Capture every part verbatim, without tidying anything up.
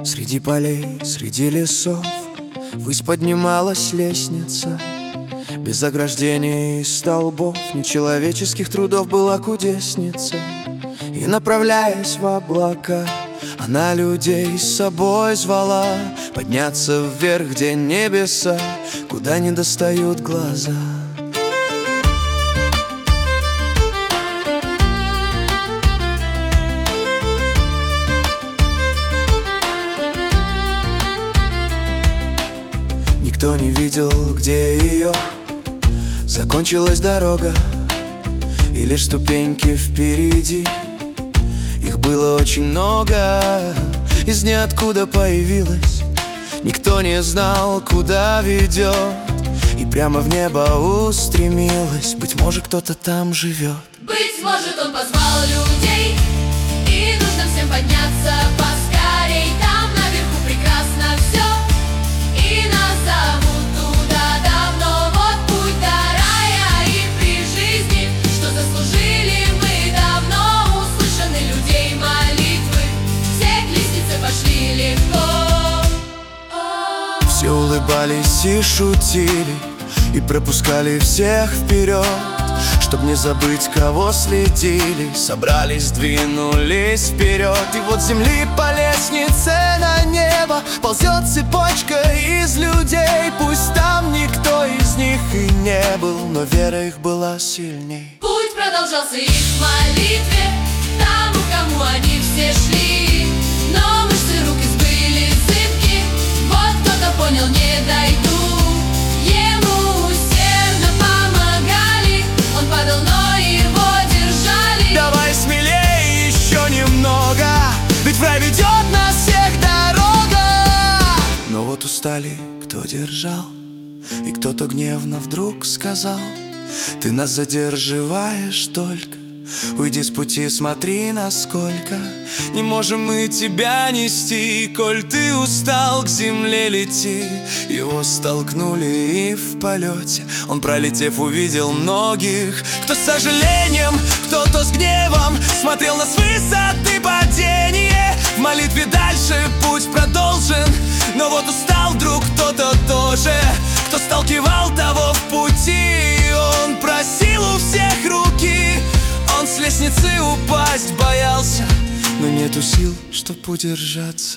Среди полей, среди лесов ввысь поднималась лестница. Без ограждений и столбов, нечеловеческих трудов была кудесница. И, направляясь в облака, она людей с собой звала подняться вверх, где небеса, куда не достают глаза. Никто не видел, где ее закончилась дорога, и лишь ступеньки впереди. Их было очень много, из ниоткуда появилась. Никто не знал, куда ведет, и прямо в небо устремилась. Быть может, кто-то там живет. Быть может, он позвал людей, и нужно всем подняться поскорей. Там наверху прекрасно все, и нас зовут туда давно. Вот путь до рая и при жизни, что заслужили мы давно. Услышаны людей молитвы, все к лестнице пошли легко. Все улыбались и шутили, и пропускали всех вперед. Чтоб не забыть, кого следили, собрались, двинулись вперед. И вот с земли по лестнице на небо ползет цепочка из людей. Пусть там никто из них и не был, но вера их была сильней. Путь продолжался их в молитве тому, кому они все шли. Но мышцы рук были зыбки, вот кто-то понял, не дойду. Ему усердно помогали, он падал, но его держали. Давай смелее еще немного, ведь в рай ведет нас всех дорога. Но вот устали, кто держал, и кто-то гневно вдруг сказал: ты нас задерживаешь только, уйди с пути, смотри, насколько не можем мы тебя нести. Коль ты устал, к земле лети. Его столкнули, и в полете он, пролетев, увидел многих, кто с сожалением, кто-то с гневом смотрел на с высоты падения. В молитве дальше путь продолжен, но вот устал вдруг кто-то тоже, кто сталкивал того в пути. Он просил у всех руки, он с лестницы упасть боялся, но нету сил, чтоб удержаться.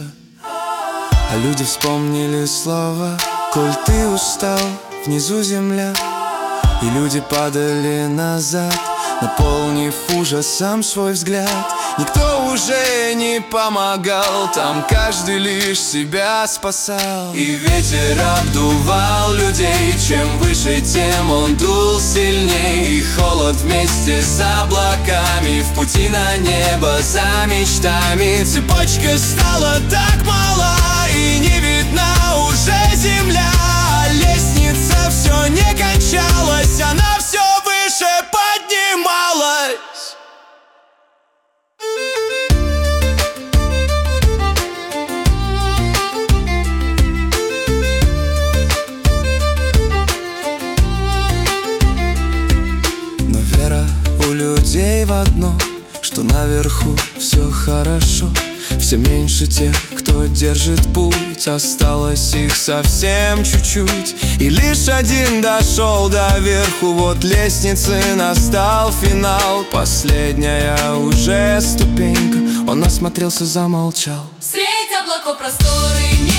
А люди вспомнили слова: коль ты устал, внизу земля. И люди падали назад, наполнив ужасом свой взгляд. Никто уже не помогал, там каждый лишь себя спасал. И ветер обдувал людей, чем выше, тем он дул сильней. И холод вместе с облаками в пути на небо за мечтами. Цепочка стала так мала, и не видна уже земля. Лестница все не кончалась, она все выше поднималась. Но вера у людей в одно, что наверху все хорошо. Все меньше тех, кто держит путь, осталось их совсем чуть-чуть. И лишь один дошел до верху, вот лестницы настал финал. Последняя уже ступенька, он осмотрелся, замолчал. Средь облаков просторы не